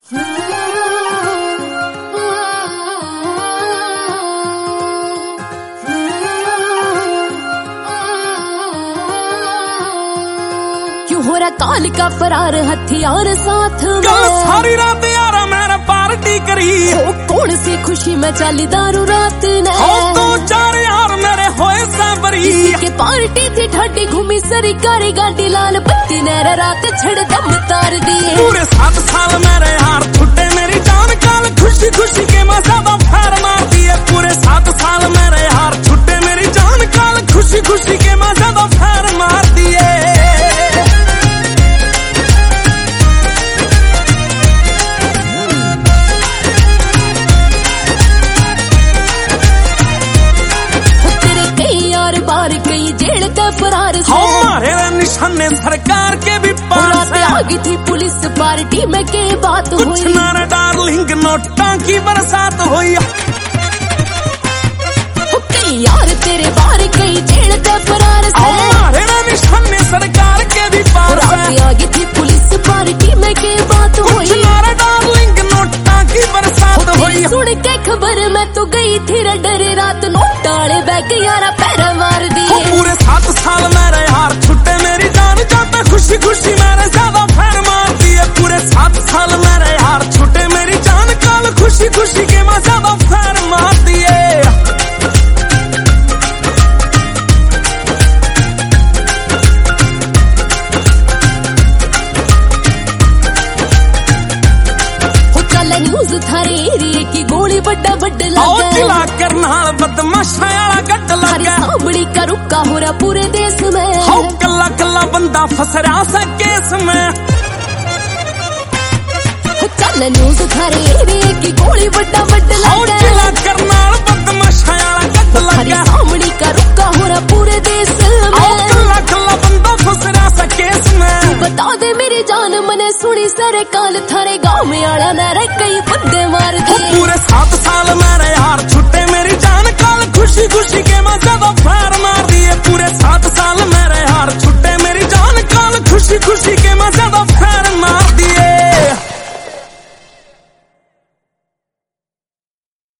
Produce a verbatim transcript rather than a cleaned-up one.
क्यों हो रहा काल का फरार हथियार साथ में? सारी रात यार मैंने पार्टी करी। हो कौन सी खुशी में चली दारू रात ने? दो चार यार मेरे होए सबरी। किसी के पार्टी थी ठाडी घूमी सरी कारी गाड़ी लाल बत्ती ने रात छड़ दम तार दिए। पूरे सात साल मेरे यार छुट्टे मेरी जान काल खुशी खुशी के मजा तो फैर मार दिए। पूरे सात साल मेरे यार छुट्टे मेरी जान काल खुशी खुशी के मजा तो फैर मार दिए। बार कई जेल ते फरार से हमारे निशाने सरकार के भी पास है। आ गई थी पुलिस पार्टी में के बात हुई। कुछ ना डार्लिंग नोटा की बरसात हुई। कई यार तेरे बार कई जेल ते फरार से हमारे निशाने सरकार के भी पास है। आ गई थी पुलिस पार्टी में के बात हुई। कुछ ना डार्लिंग नोटा की बरसात हुई। सुन के खबर मैं तो गई थी डरे रात नोटाले बैग यारा पैरा मार दिए। पूरे सात साल मेरे यार छुट्टे मेरी जान जाता खुशी खुशी मेरे ज्यादा फैर मार दिए। पूरे सात साल मेरे यार छुट्टे मेरी जान काल खुशी खुशी के मैं ज्यादा फैर मार दिए। न्यूज थारे एरिए की गोली बड्डा बड्डा लगा। जिला करनाल बदमाशा वाला गड्ड लगा। सामड़ी का रुका हो रहा पूरे देश में। हाउ कल्ला कल्ला बंदा फंस रहा सा केस में। चल न्यूज थारे एरिए की गोली बड्डा बड्डा लगा। जिला करनाल बदमाशा वाला गड्ड लगा। सामड़ी का रुका हो रहा पूरे देश में। कल्ला कल्ला बंदा फंस रहा सा केस में। बता दे मेरी जान मने सुनी सरे काल थारे गाँव में आड़ा मेरे कई बंदे मार दिए। पूरे सात